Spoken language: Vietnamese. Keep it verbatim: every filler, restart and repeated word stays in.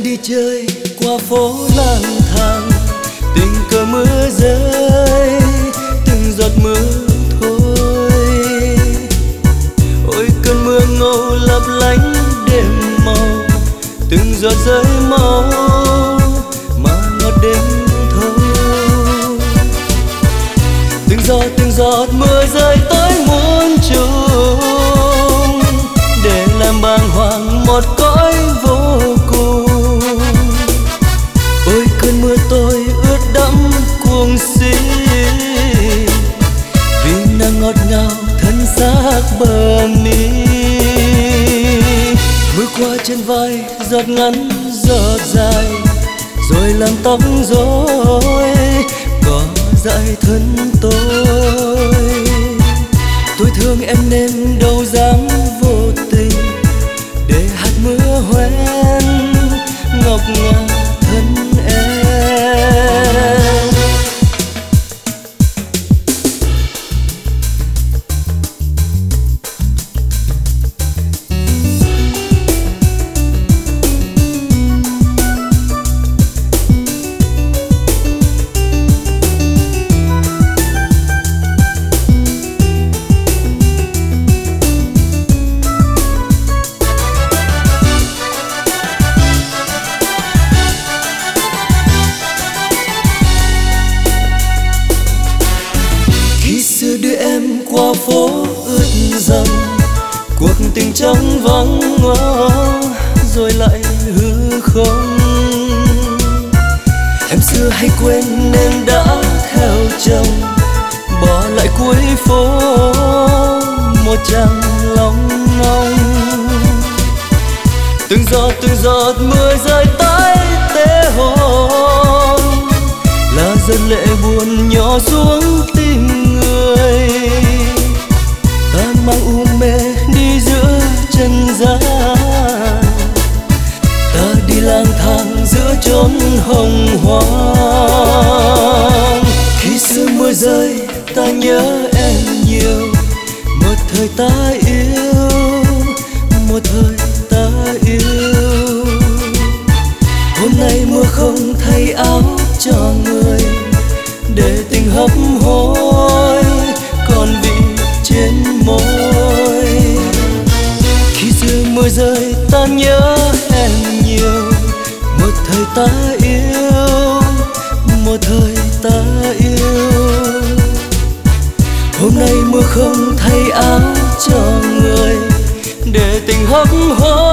đi chơi qua phố lang thang, tình cờ mưa rơi từng giọt mưa thôi. Ôi cơn mưa ngâu lấp lánh đêm màu, từng giọt rơi máu mà ngọt đến thâu. Từng giọt từng giọt mưa rơi tới muôn trùng, để làm bàng hoàng một cõi vô cùng. Ôi cơn mưa tôi ướt đẫm cuồng si, vì nắng ngọt ngào thân xác bờ mi. Mưa qua trên vai giọt ngắn giọt dài, rồi làm tóc rối có dại thân tôi. Tôi thương em nên đâu dám vô tình, để hạt mưa hoen ngọc ngà thân em. Qua phố ướt dần, cuộc tình trống vắng ngó rồi lại hư không. Em xưa hay quên nên đã theo chồng, bỏ lại cuối phố một chàng long ngong. Từng giọt từng giọt mưa rơi tới tê hồn, là giọt lệ buồn nhỏ xuống tim người. Ta mang u mê đi giữa chân gian, ta đi lang thang giữa chốn hồng hoang. Khi xưa mưa rơi ta nhớ em nhiều, một thời ta yêu, một thời ta yêu. Hôm nay mưa không thay áo cho người, để tình hấp hối còn vị trên môi. Khi xưa mưa rơi ta nhớ em nhiều, một thời ta yêu, một thời ta yêu. Hôm nay mưa không thay áo cho người, để tình hấp hối